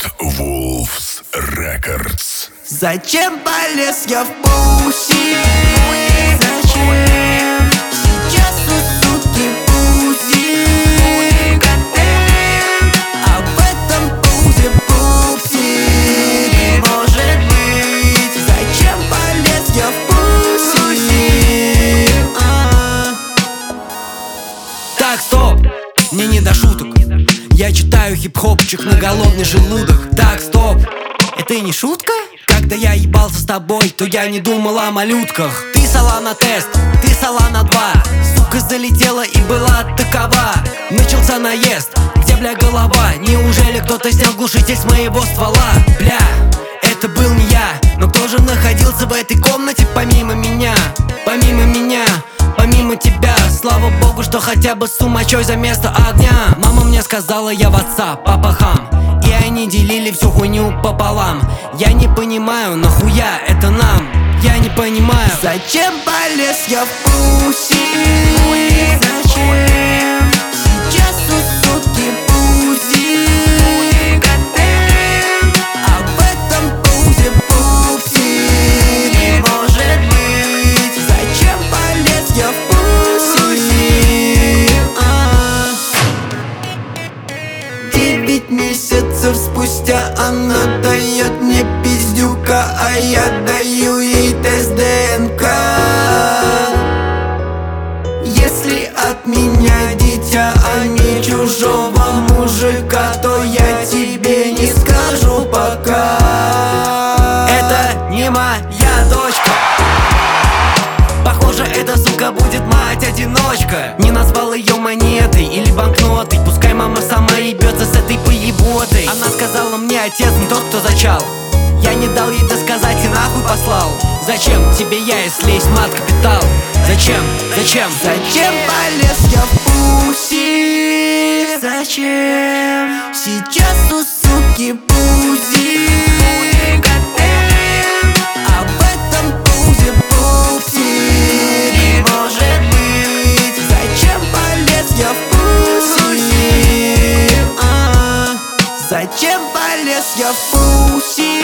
Wolves Records. Зачем полез я в пуси? Зачем? Сейчас у сутки пузи готовим, а в этом пузе пупси не может быть. Зачем полез я в пуси? Так, стоп, мне не до шуток. Я читаю хип-хопчик на голодный желудок. Так, стоп, это не шутка? Когда я ебался с тобой, то я не думал о малютках. Ты сала на тест, ты сала на 2. Сука залетела и была такова. Начался наезд, где, бля, голова? Неужели кто-то снял глушитель с моего ствола? Бля, это был не я. Но кто же находился в этой комнате помимо меня? Помимо меня, помимо тебя. Слава богу, что хотя бы с сумачой за место огня. Мама мне сказала, я в отца, папа хам. И они делили всю хуйню пополам. Я не понимаю, нахуя это нам? Я не понимаю. Зачем полез я в пуси? Зачем? Сейчас у сутки пузи готовим, а в этом пузе пупси не может быть. Зачем полез я в пуси? 9 месяцев спустя она дает мне пиздюка, а я даю ей тест ДНК. Если от меня дитя, а не чужого мужика, то я тебе не скажу пока. Это не моя дочка. Похоже, эта сука будет мать-одиночка. Не назвал ее монетой или банкнотой. Пускай мама сама ебется с этой поеботой. Она сказала мне, отец не тот, кто зачал. Я не дал ей досказать и нахуй послал. Зачем тебе я, если есть мат-капитал? Зачем? Зачем? Зачем полез я в пуси? Зачем? Сейчас у суки пузи готовим, а в этом пузе пупси не может быть. Зачем полез я в пуси? Зачем полез я в пуси?